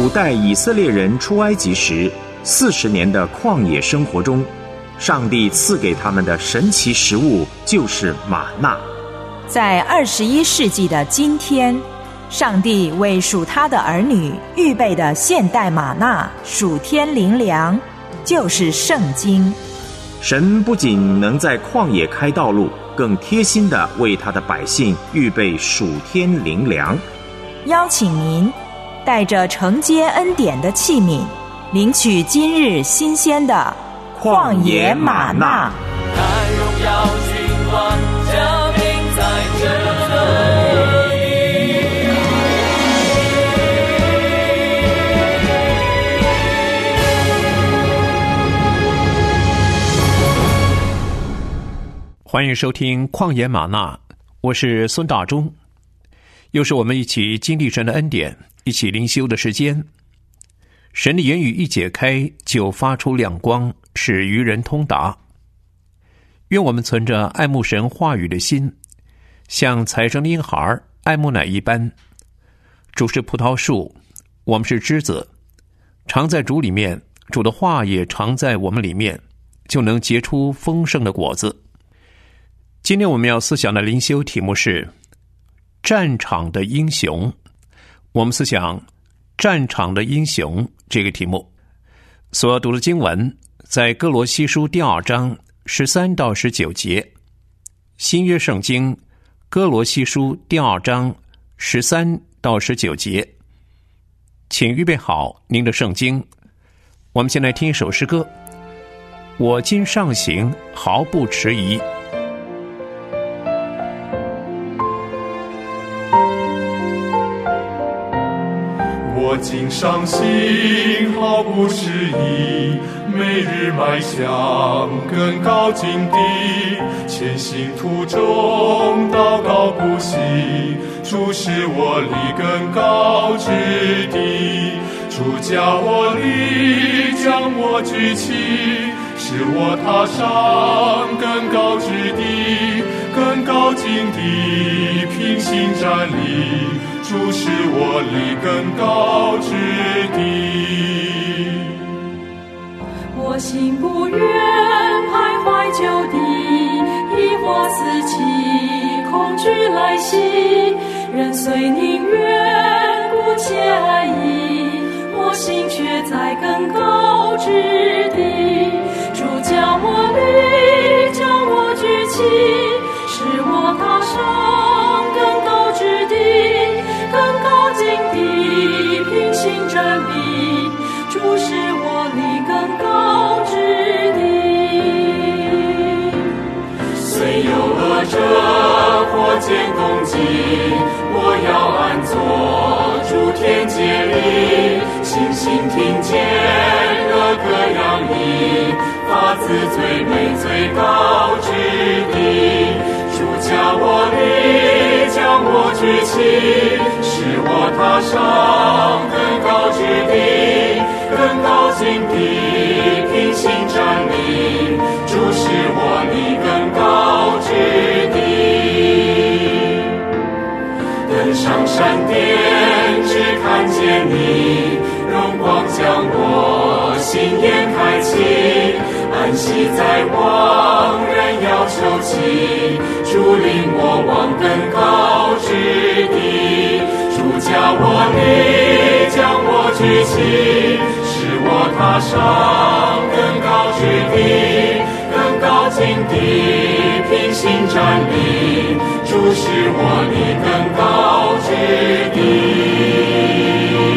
主带以色列人出埃及时40年的旷野生活中，上帝赐给他们的神奇食物就是玛纳。 在21世纪的今天，上帝为属他的儿女预备的现代玛纳属天灵粮，就是圣经。 神不仅能在旷野开道路，更贴心地为他的百姓预备属天灵粮。 邀请您带着承接恩典的器皿，领取今日新鲜的旷野玛纳。 看荣耀君王降临在这里。 欢迎收听旷野玛纳，我是孙大中，又是我们一起经历神的恩典，一起灵修的时间。神的言语一解开，就发出亮光，使愚人通达。愿我们存着爱慕神话语的心，像才生的婴孩爱慕奶一般。主是葡萄树，我们是枝子，常在主里面，主的话也常在我们里面，就能结出丰盛的果子。今天我们要思想的灵修题目是战场的英雄。我们思想战场的英雄这个题目，所要读的经文在哥罗西书第2章13到19节，新约圣经哥罗西书第2章13到19节。请预备好您的圣经，我们先来听一首诗歌，我今上行毫不迟疑。 我今上行毫不迟疑，每日迈向更高境地，前行途中祷告不息，主使我立更高之地，主叫我立，将我举起，使我踏上更高之地，更高境地，平行站立，主使我立更高之地。 我心不愿徘徊就地，疑惑四起，恐惧来袭，人虽宁愿姑且安逸，我心却在更高之地，主叫我立，将我举起，使我踏上更高之地，更高境地，平行站立，主使我立更高之地。 虽有恶者火箭攻击，我要安坐诸天界里，星星听见乐歌洋溢，发自最美最高之地，主叫我立，将我举起，使我踏上更高之地，更高境地，平行站立，主使我立更高之地。登上山巅，只看见你，荣光将我心眼开启，安息在望，人要求其，主领我往更高之地，主叫我立，将我举起，使我踏上更高之地，更高境地，平行站立，主使我立更高之地。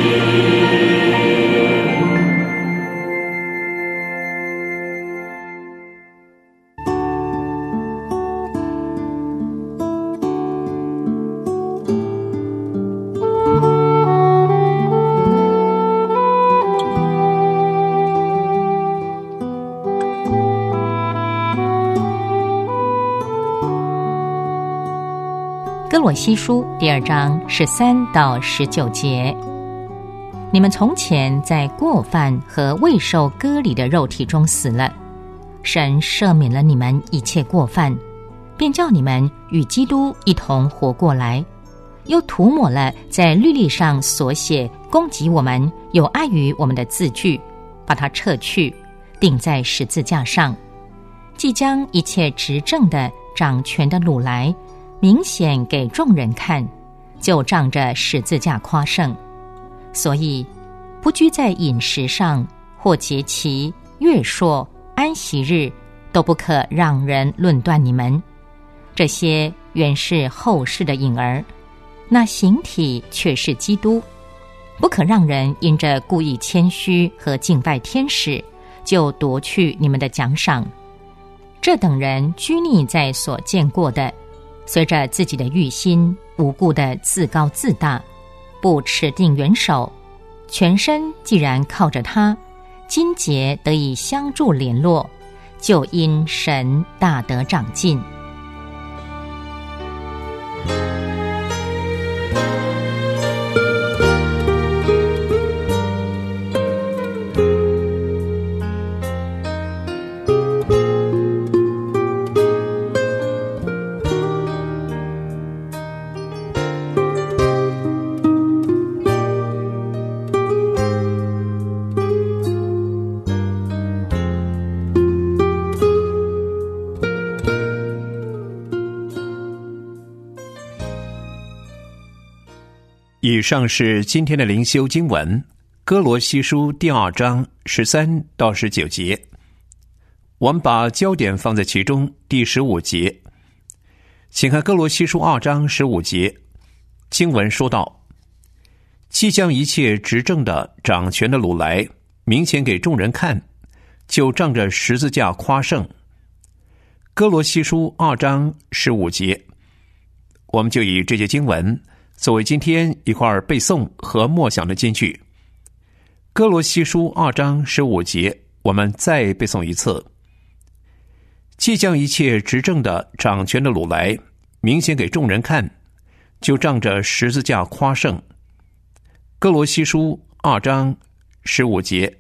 哥罗西书第2章13到19节，你们从前在过犯和未受割礼的肉体中死了，神赦免了你们一切过犯，便叫你们与基督一同活过来， 又涂抹了在律例上所写攻击我们、有碍于我们的字句，把它撤去，钉在十字架上，即将一切执政的、掌权的掳来，明显给众人看，就仗着十字架夸胜。所以不拘在饮食上，或节期、月朔、安息日，都不可让人论断你们。这些原是后世的影儿，那形体却是基督。不可让人因着故意谦虚和敬拜天使，就夺去你们的奖赏。这等人拘泥在所见过的，随着自己的欲心，无故的自高自大，不持定元首，全身既然靠着他，筋节得以相助联络，就因神大得长进。 以上是今天的灵修经文，哥罗西书第2章13到19节。我们把焦点放在其中第15节。请看哥罗西书2章15节，经文说道：既将一切执政的、掌权的掳来，明显给众人看，就仗着十字架夸胜。哥罗西书2章15节，我们就以这节经文作为今天一块背诵和默想的金句。哥罗西书2章15节，我们再背诵一次：既将一切执政的、掌权的掳来，明显给众人看，就仗着十字架夸胜。哥罗西书2章15节。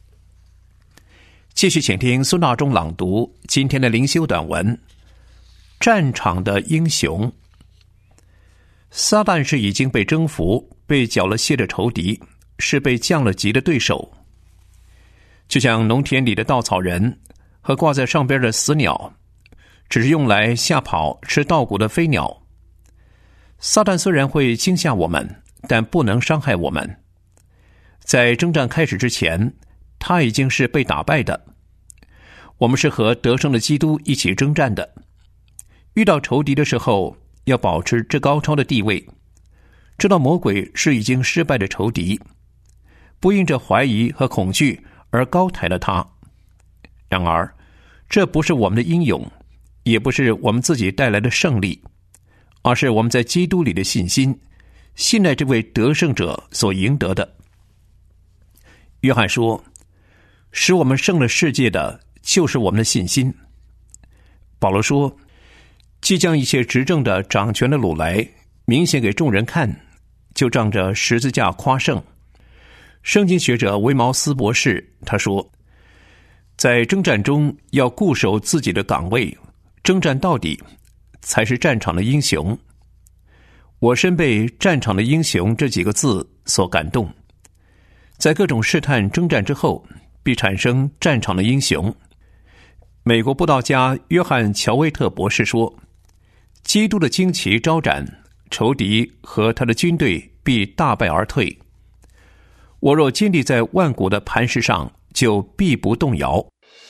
继续请听孙大中朗读今天的灵修短文：战场的英雄。撒旦是已经被征服、被缴了械的仇敌，是被降了级的对手。就像农田里的稻草人和挂在上边的死鸟，只是用来吓跑吃稻谷的飞鸟。撒旦虽然会惊吓我们，但不能伤害我们。在征战开始之前，他已经是被打败的。我们是和得胜的基督一起征战的。遇到仇敌的时候，要保持至高超的地位，知道魔鬼是已经失败的仇敌，不因着怀疑和恐惧而高抬了他。然而，这不是我们的英勇，也不是我们自己带来的胜利，而是我们在基督里的信心，信赖这位得胜者所赢得的。约翰说，使我们胜了世界的就是我们的信心。保罗说，既将一切执政的、掌权的掳来，明显给众人看，就仗着十字架夸胜。圣经学者维茅斯博士他说，在征战中要固守自己的岗位，征战到底，才是战场的英雄。我深被战场的英雄这几个字所感动。在各种试探征战之后，必产生战场的英雄。美国布道家约翰·乔威特博士说，基督的旌旗招展，仇敌和他的军队必大败而退。我若坚立在万古的磐石上，就必不动摇。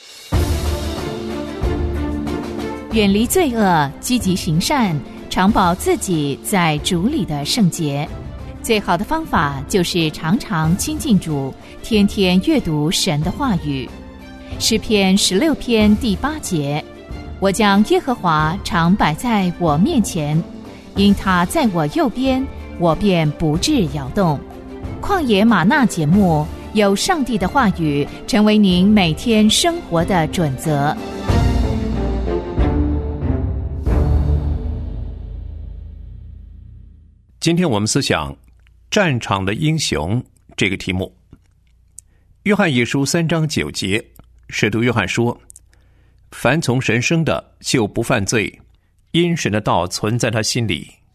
远离罪恶，积极行善，常保自己在主里的圣洁。最好的方法就是常常亲近主，天天阅读神的话语。诗篇16篇第8节，我将耶和华常摆在我面前，因他在我右边，我便不致摇动。旷野吗哪节目，有上帝的话语成为您每天生活的准则。 今天我们思想战场的英雄这个题目。约翰一书3章9节，使徒约翰说，凡从神生的就不犯罪，因神的道存在他心里，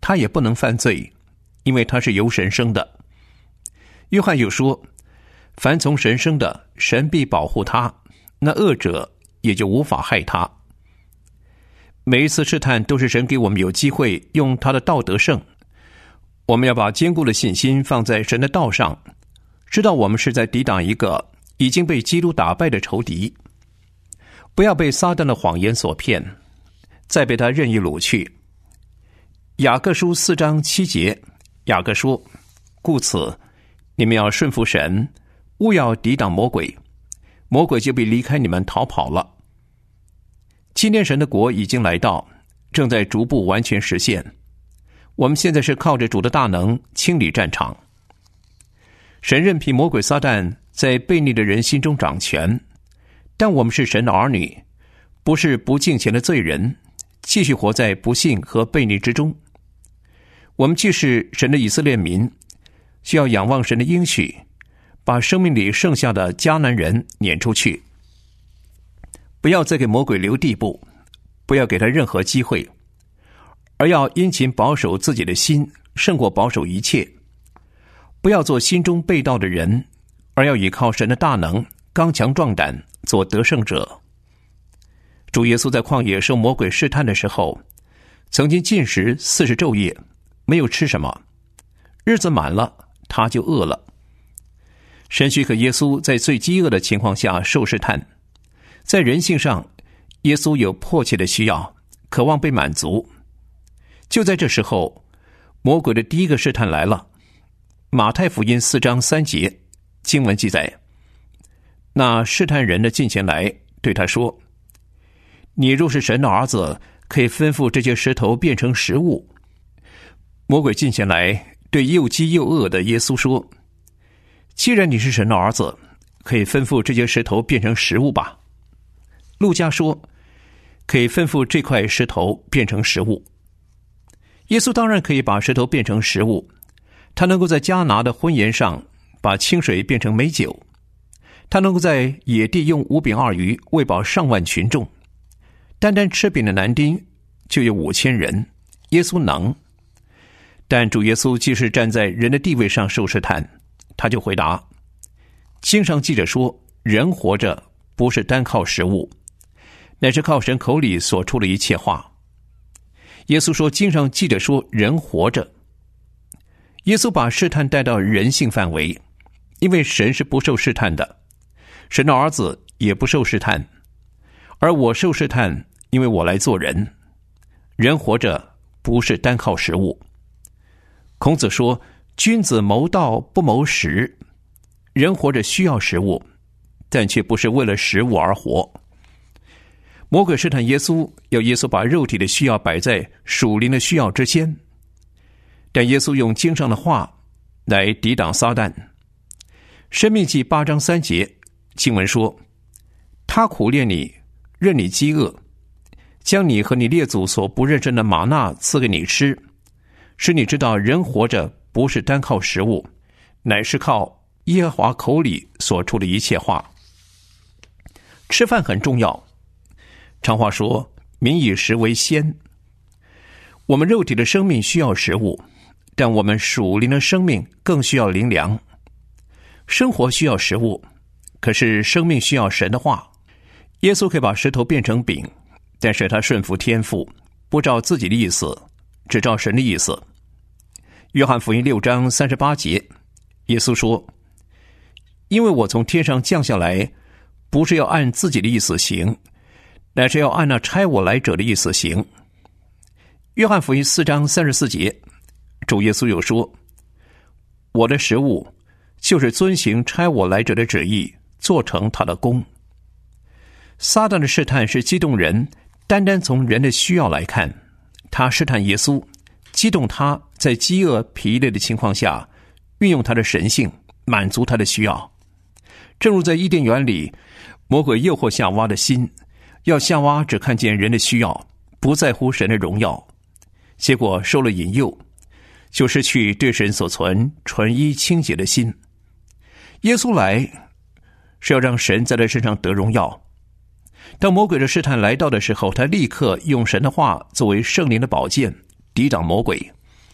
他也不能犯罪，因为他是由神生的。约翰又说，凡从神生的，神必保护他，那恶者也就无法害他。每一次试探都是神给我们有机会用他的道得胜。我们要把坚固的信心放在神的道上，知道我们是在抵挡一个已经被基督打败的仇敌。不要被撒旦的谎言所骗，再被他任意掳去。雅各书4章7节，雅各说，故此你们要顺服神，勿要抵挡魔鬼，魔鬼就必离开你们逃跑了。今天神的国已经来到，正在逐步完全实现。我们现在是靠着主的大能清理战场。神任凭魔鬼撒旦在悖逆的人心中掌权，但我们是神的儿女，不是不敬虔的罪人，继续活在不信和悖逆之中。我们既是神的以色列民，需要仰望神的应许，把生命里剩下的迦南人撵出去。不要再给魔鬼留地步，不要给他任何机会，而要殷勤保守自己的心，胜过保守一切。不要做心中背道的人，而要依靠神的大能，刚强壮胆，做得胜者。主耶稣在旷野受魔鬼试探的时候，曾经禁食40昼夜，没有吃什么，日子满了，他就饿了。神许可耶稣在最饥饿的情况下受试探。在人性上，耶稣有迫切的需要，渴望被满足。就在这时候，魔鬼的第一个试探来了。马太福音4章3节，经文记载，那试探人的近前来，对他说，你若是神的儿子，可以吩咐这些石头变成食物。魔鬼近前来，对又饥又饿的耶稣说，既然你是神的儿子，可以吩咐这些石头变成食物吧。路加说，可以吩咐这块石头变成食物。耶稣当然可以把石头变成食物，他能够在迦拿的婚宴上把清水变成美酒，他能够在野地用5饼2鱼喂饱上万群众，单单吃饼的男丁就有5000人，耶稣能。但主耶稣既是站在人的地位上受试探，他就回答，经上记着说，人活着不是单靠食物，乃是靠神口里所出的一切话。耶稣说，经上记着说，人活着。耶稣把试探带到人性范围，因为神是不受试探的，神的儿子也不受试探，而我受试探，因为我来做人。人活着不是单靠食物。孔子说，君子谋道不谋食。人活着需要食物，但却不是为了食物而活。魔鬼试探耶稣，要耶稣把肉体的需要摆在属灵的需要之先，但耶稣用经上的话来抵挡撒旦。申命记8章3节，经文说，他苦练你，任你饥饿，将你和你列祖所不认识的玛纳赐给你吃，使你知道人活着不是单靠食物，乃是靠耶和华口里所出的一切话。吃饭很重要，常话说，民以食为先。我们肉体的生命需要食物，但我们属灵的生命更需要灵粮。生活需要食物，可是生命需要神的话。耶稣可以把石头变成饼，但是他顺服天父，不照自己的意思，只照神的意思。约翰福音6章38节，耶稣说，因为我从天上降下来，不是要按自己的意思行，乃是要按那差我来者的意思行。约翰福音4章34节，主耶稣又说，我的食物就是遵行差我来者的旨意，做成他的功。撒旦的试探是激动人，单单从人的需要来看，他试探耶稣，激动他在饥饿疲累的情况下运用他的神性，满足他的需要。正如在伊甸园里，魔鬼诱惑夏娃的心，要夏娃只看见人的需要，不在乎神的荣耀，结果受了引诱，就失去对神所存纯一清洁的心。耶稣来是要让神在他身上得荣耀。当魔鬼的试探来到的时候，他立刻用神的话作为圣灵的宝剑，抵挡魔鬼，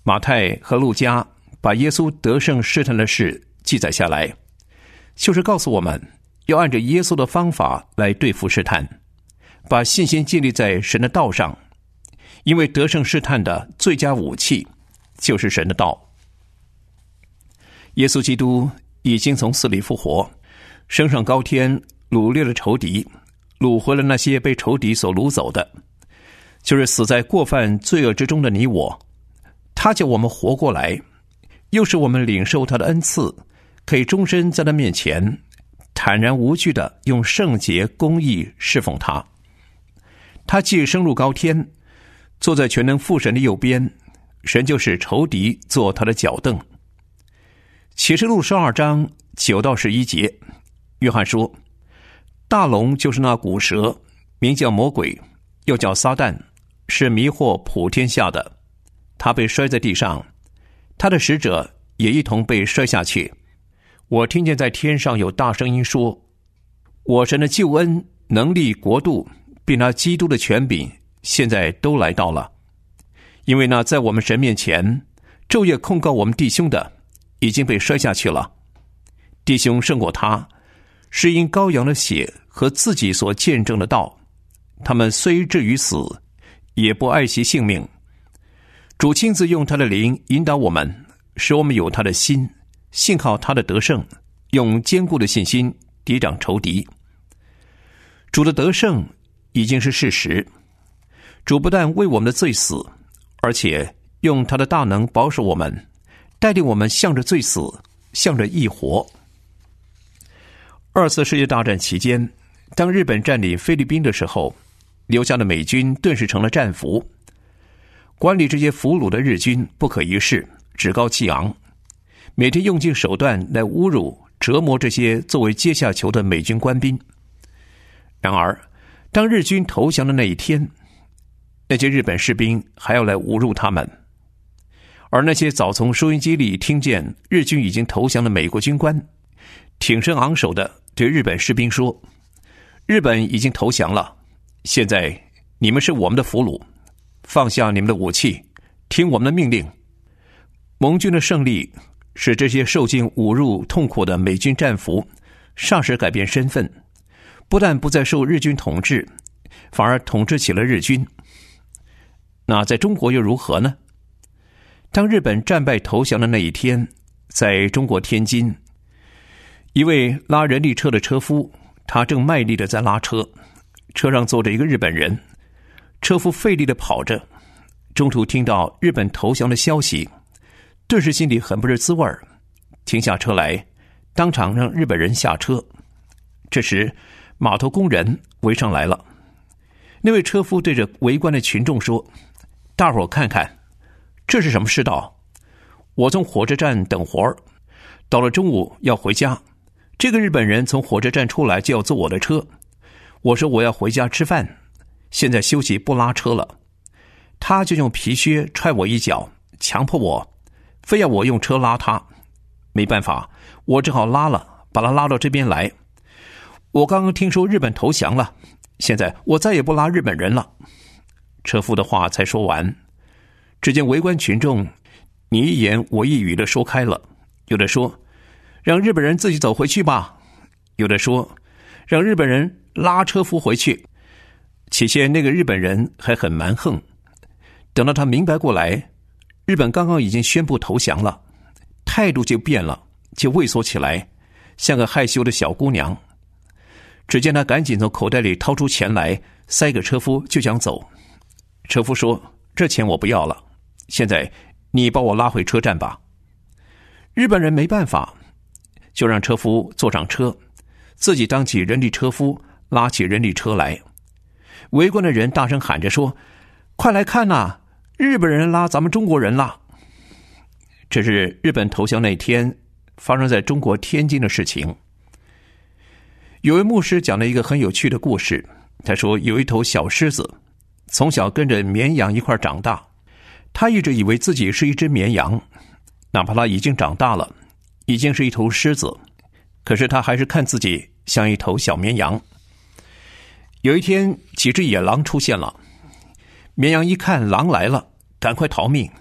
马太和路加把耶稣得胜试探的事记载下来，就是告诉我们要按照耶稣的方法来对付试探，把信心建立在神的道上，因为得胜试探的最佳武器就是神的道。耶稣基督已经从死里复活，升上高天，掳掠了仇敌，掳回了那些被仇敌所掳走的，就是死在过犯罪恶之中的你我。他叫我们活过来，又使我们领受他的恩赐，可以终身在他面前坦然无惧地用圣洁公义侍奉他。他既升入高天，坐在全能父神的右边，神就使仇敌做他的脚凳。启示录12章9到11节，约翰说，大龙就是那古蛇，名叫魔鬼，又叫撒旦，是迷惑普天下的。他被摔在地上，他的使者也一同被摔下去。我听见在天上有大声音说，我神的救恩、能力、国度，并那基督的权柄，现在都来到了。因为那在我们神面前昼夜控告我们弟兄的，已经被摔下去了。弟兄胜过他，是因羔羊的血和自己所见证的道。他们虽至于死，也不爱惜性命。主亲自用他的灵引导我们，使我们有他的心，信靠他的得胜，用坚固的信心抵挡仇敌。主的得胜已经是事实。主不但为我们的罪死，而且用他的大能保守我们，带领我们向着罪死，向着义活。二次世界大战期间，当日本占领菲律宾的时候，留下的美军顿时成了战俘。管理这些俘虏的日军不可一世，趾高气昂，每天用尽手段来侮辱、折磨这些作为阶下囚的美军官兵。然而，当日军投降的那一天，那些日本士兵还要来侮辱他们。而那些早从收音机里听见日军已经投降的美国军官，挺身昂首地对日本士兵说，日本已经投降了，现在你们是我们的俘虏，放下你们的武器，听我们的命令。盟军的胜利使这些受尽侮辱痛苦的美军战俘霎时改变身份，不但不再受日军统治，反而统治起了日军。那在中国又如何呢？当日本战败投降的那一天，在中国天津，一位拉人力车的车夫，他正卖力地在拉车，车上坐着一个日本人，车夫费力地跑着，中途听到日本投降的消息，顿时心里很不是滋味，停下车来，当场让日本人下车。这时码头工人围上来了，那位车夫对着围观的群众说，大伙儿看看，这是什么世道？我从火车站等活儿，到了中午要回家，这个日本人从火车站出来就要坐我的车，我说我要回家吃饭，现在休息不拉车了，他就用皮靴踹我一脚，强迫我，非要我用车拉他。没办法，我只好拉了，把他拉到这边来。我刚刚听说日本投降了，现在我再也不拉日本人了。车夫的话才说完，只见围观群众你一言我一语地说开了，有的说让日本人自己走回去吧，有的说让日本人拉车夫回去。起先那个日本人还很蛮横，等到他明白过来，日本刚刚已经宣布投降了，态度就变了，就畏缩起来，像个害羞的小姑娘。只见他赶紧从口袋里掏出钱来，塞给车夫就想走。车夫说，这钱我不要了，现在你把我拉回车站吧。日本人没办法，就让车夫坐上车，自己当起人力车夫，拉起人力车来。围观的人大声喊着说，快来看啊，日本人拉咱们中国人了。这是日本投降那天发生在中国天津的事情。有位牧师讲了一个很有趣的故事，他说有一头小狮子从小跟着绵羊一块长大，他一直以为自己是一只绵羊，哪怕他已经长大了，已经是一头狮子，可是他还是看自己像一头小绵羊。有一天几只野狼出现了，绵羊一看狼来了，赶快逃命，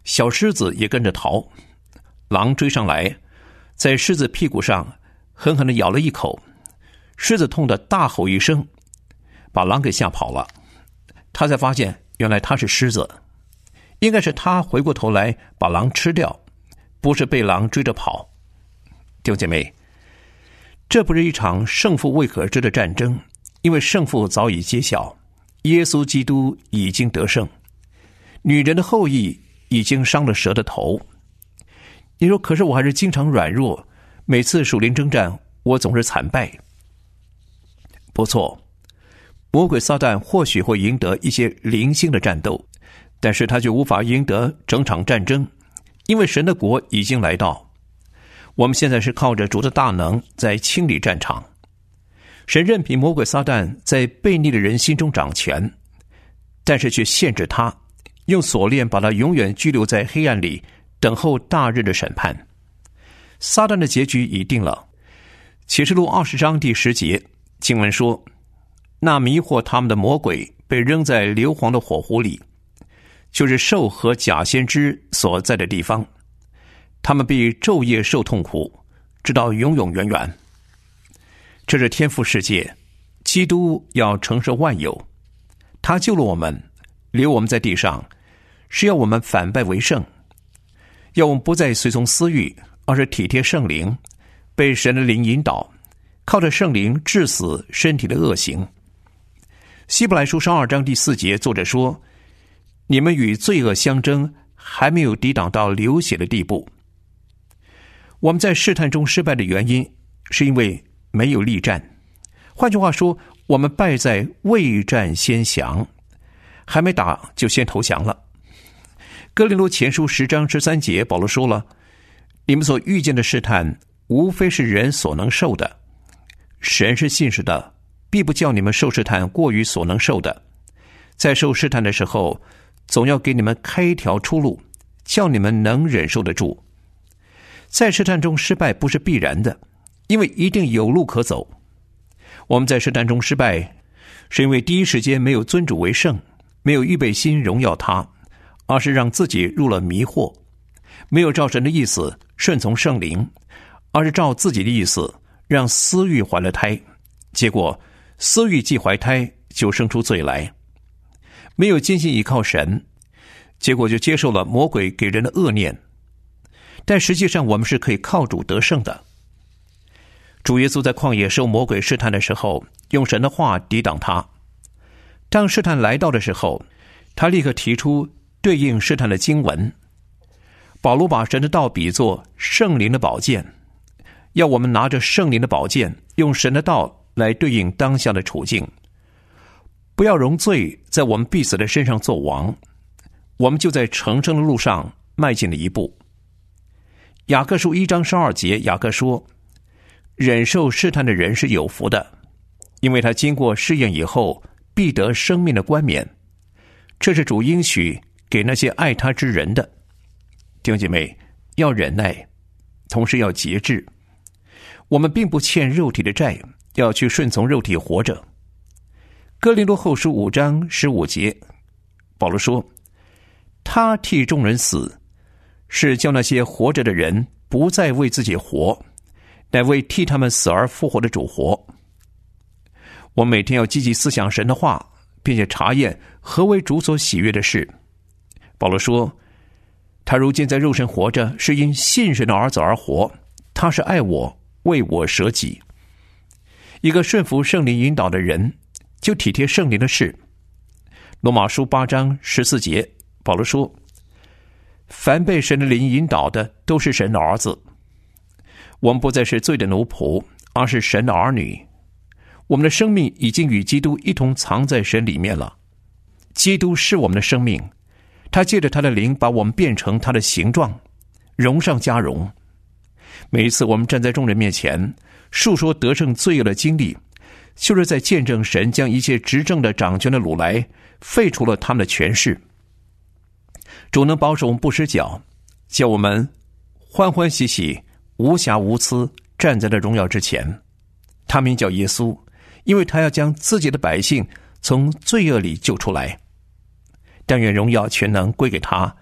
小狮子也跟着逃。狼追上来，在狮子屁股上狠狠地咬了一口，狮子痛得大吼一声，把狼给吓跑了。他才发现原来他是狮子，应该是他回过头来把狼吃掉，不是被狼追着跑。弟兄姐妹，这不是一场胜负未可知的战争，因为胜负早已揭晓，耶稣基督已经得胜，女人的后裔已经伤了蛇的头。你说，可是我还是经常软弱，每次属灵征战我总是惨败。不错，魔鬼撒旦或许会赢得一些零星的战斗，但是他却无法赢得整场战争，因为神的国已经来到。我们现在是靠着主的大能在清理战场。神任凭魔鬼撒旦在悖逆的人心中掌权，但是却限制他，用锁链把他永远拘留在黑暗里，等候大日的审判。撒旦的结局已定了。启示录20章第10节经文说，那迷惑他们的魔鬼被扔在硫磺的火湖里，就是兽和假先知所在的地方，他们必昼夜受痛苦，直到永永远远。这是天父世界，基督要承受万有，他救了我们，留我们在地上，是要我们反败为胜，要我们不再随从私欲，而是体贴圣灵，被神的灵引导，靠着圣灵治死身体的恶行。希伯来书12章第4节，作者说，你们与罪恶相争，还没有抵挡到流血的地步。我们在试探中失败的原因，是因为没有力战。换句话说，我们败在未战先降，还没打就先投降了。哥林多前书10章13节，保罗说了，你们所遇见的试探，无非是人所能受的。神是信实的，必不叫你们受试探过于所能受的。在受试探的时候，总要给你们开一条出路，叫你们能忍受得住。在试探中失败不是必然的，因为一定有路可走。我们在试探中失败，是因为第一时间没有尊主为圣，没有预备心荣耀他，而是让自己入了迷惑，没有照神的意思顺从圣灵，而是照自己的意思让私欲怀了胎，结果私欲既怀胎，就生出罪来。没有坚信依靠神，结果就接受了魔鬼给人的恶念。但实际上我们是可以靠主得胜的。主耶稣在旷野受魔鬼试探的时候，用神的话抵挡他。当试探来到的时候，他立刻提出对应试探的经文。保罗把神的道比作圣灵的宝剑，要我们拿着圣灵的宝剑，用神的道来对应当下的处境，不要容罪在我们必死的身上做王。我们就在成圣的路上迈进了一步。雅各书1章12节，雅各说，忍受试探的人是有福的，因为他经过试验以后，必得生命的冠冕。这是主应许给那些爱他之人的。弟兄姐妹，要忍耐，同时要节制。我们并不欠肉体的债，要去顺从肉体活着。哥林多后书5章15节，保罗说，他替众人死，是叫那些活着的人不再为自己活，乃为替他们死而复活的主活。我每天要积极思想神的话，并且查验何为主所喜悦的事。保罗说，他如今在肉身活着，是因信神的儿子而活，他是爱我，为我舍己。一个顺服圣灵引导的人，就体贴圣灵的事。罗马书8章14节，保罗说，凡被神的灵引导的，都是神的儿子。我们不再是罪的奴仆，而是神的儿女。我们的生命已经与基督一同藏在神里面了。基督是我们的生命，他借着他的灵把我们变成他的形状，荣上加荣。每一次我们站在众人面前述说得胜罪恶的经历，就是在见证神将一切执政的掌权的掳来，废除了他们的权势。主能保守我们不失脚，叫我们欢欢喜喜无瑕无疵站在了荣耀之前。他名叫耶稣，因为他要将自己的百姓从罪恶里救出来。但愿荣耀全能归给他，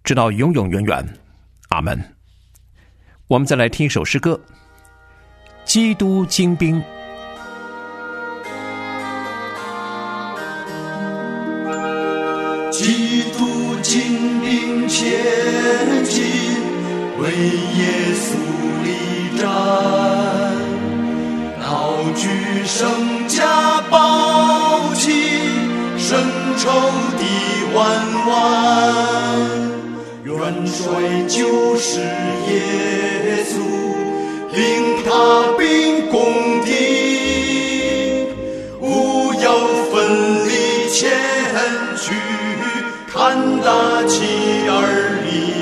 直到永永远远。阿们。我们再来听一首诗歌，基督精兵。 基督精兵前进，为耶稣立战，高举圣家宝旗，胜仇敌万万。元帅就是耶稣，领他兵攻敌，务要奋力前去，看大旗而立。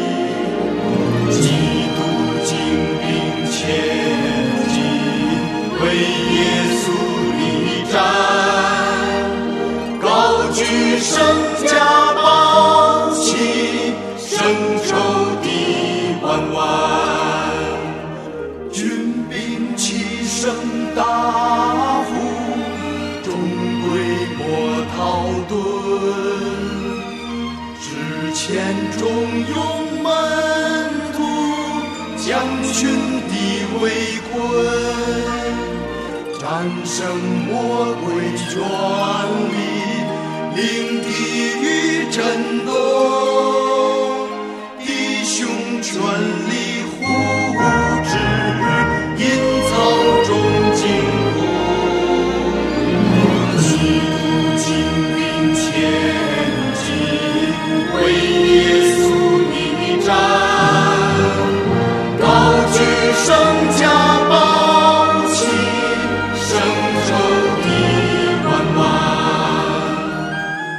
基督精兵前进，为耶稣立战，高举圣家宝旗，胜仇敌万万。军兵齐声大呼，众规模逃遁，之前中勇门徒，将群敌围困，战胜魔鬼权力，令地狱震动，弟兄全力护持，隐藏中惊恐。基督精兵前进，为耶稣立战，高举圣家宝旗，胜仇敌万万。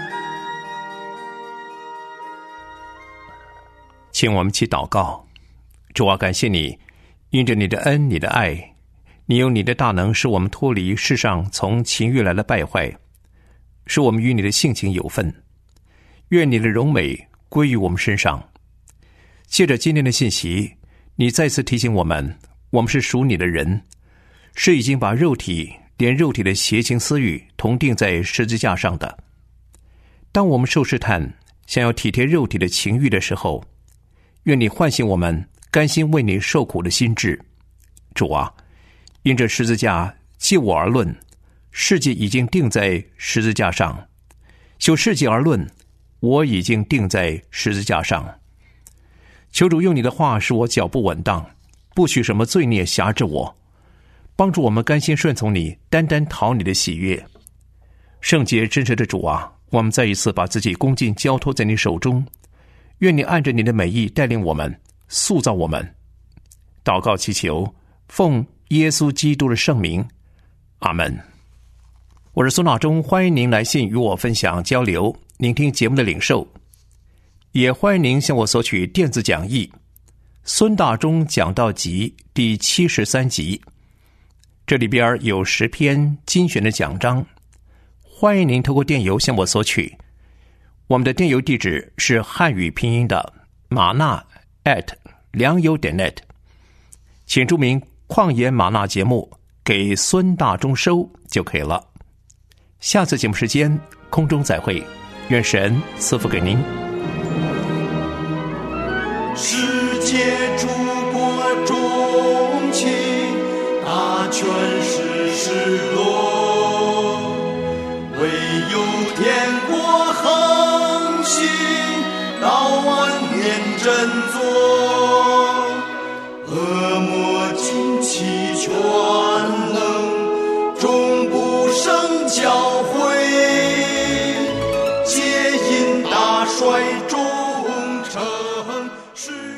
请我们起祷告。主啊，感谢你，因着你的恩，你的爱，你用你的大能使我们脱离世上从情欲来的败坏，使我们与你的性情有份。愿你的荣美归于我们身上。借着今天的信息，你再次提醒我们，我们是属你的人，是已经把肉体连肉体的邪情私欲同定在十字架上的。当我们受试探，想要体贴肉体的情欲的时候，愿你唤醒我们甘心为你受苦的心志。主啊，因这十字架就我而论，世界已经定在十字架上；就世界而论，我已经定在十字架上。求主用你的话使我脚步稳当，不许什么罪孽辖制我，帮助我们甘心顺从你，单单讨你的喜悦。圣洁真实的主啊，我们再一次把自己恭敬交托在你手中，愿你按着你的美意带领我们，塑造我们。祷告祈求，奉耶稣基督的圣名，阿们。我是孙老忠，欢迎您来信与我分享交流，聆听节目的领受，也欢迎您向我索取电子讲义《孙大中讲道集》第73集，这里边有10篇精选的讲章，欢迎您透过电邮向我索取。我们的电邮地址是汉语拼音的玛纳良友.net， 请注明旷野玛纳节目给孙大中收就可以了。下次节目时间空中再会，愿神赐福给您。 世界诸国中情，大权世事落，唯有天国恒心，到万年振作。恶魔尽其全能，终不胜教诲，皆因大帅忠诚。是